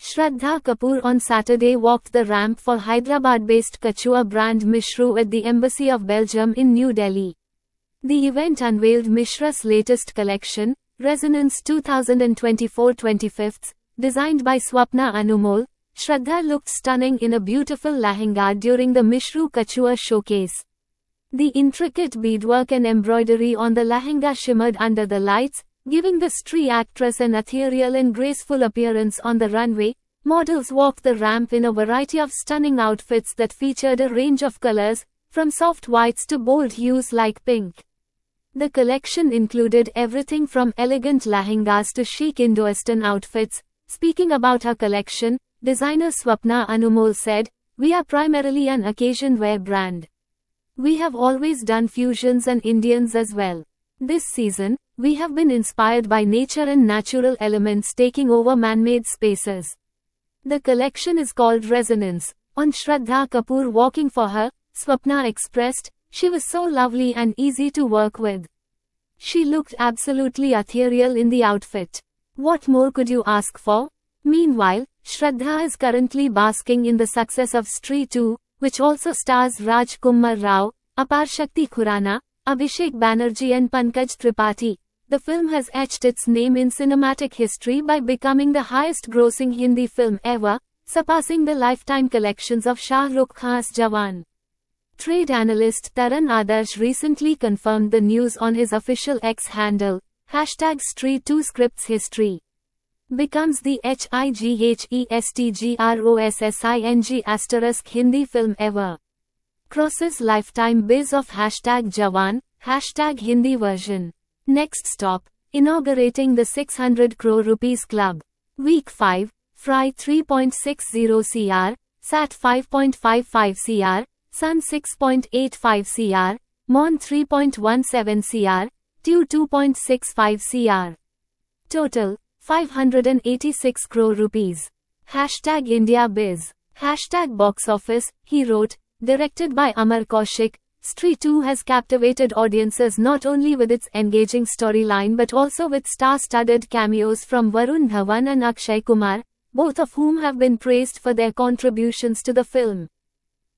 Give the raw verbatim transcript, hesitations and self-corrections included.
Shraddha Kapoor on Saturday walked the ramp for Hyderabad-based Kachua brand Mishru at the Embassy of Belgium in New Delhi. The event unveiled Mishra's latest collection, Resonance twenty twenty-four twenty-five, designed by Swapna Anumol. Shraddha looked stunning in a beautiful lehenga during the Mishru Kachua showcase. The intricate beadwork and embroidery on the lehenga shimmered under the lights, giving the stree actress an ethereal and graceful appearance on the runway. Models walked the ramp in a variety of stunning outfits that featured a range of colors, from soft whites to bold hues like pink. The collection included everything from elegant lehengas to chic Indo-Western outfits. Speaking about her collection, designer Swapna Anumol said, "We are primarily an occasion wear brand. We have always done fusions and Indians as well. This season, we have been inspired by nature and natural elements taking over man-made spaces." The collection is called Resonance. On Shraddha Kapoor walking for her, Swapna expressed, "She was so lovely and easy to work with. She looked absolutely ethereal in the outfit. What more could you ask for?" Meanwhile, Shraddha is currently basking in the success of Stree two, which also stars Rajkumar Rao, Apar Shakti Khurana, Abhishek Banerjee and Pankaj Tripathi. The film has etched its name in cinematic history by becoming the highest-grossing Hindi film ever, surpassing the lifetime collections of Shah Rukh Khan's Jawan. Trade analyst Taran Adarsh recently confirmed the news on his official X handle, hashtag Stree two scripts history. Becomes the HIGHESTGROSSING asterisk Hindi film ever. Crosses lifetime biz of hashtag Jawan, hashtag Hindi version. Next stop, inaugurating the six hundred crore rupees club. Week five, Fry three point six zero crore, Sat five point five five crore, Sun six point eight five crore, Mon three point one seven crore, Tu two point six five crore. Total, five hundred eighty-six crore rupees. Hashtag India Biz. Hashtag box office, he wrote, directed by Amar Kaushik. Stree two has captivated audiences not only with its engaging storyline but also with star-studded cameos from Varun Dhawan and Akshay Kumar, both of whom have been praised for their contributions to the film.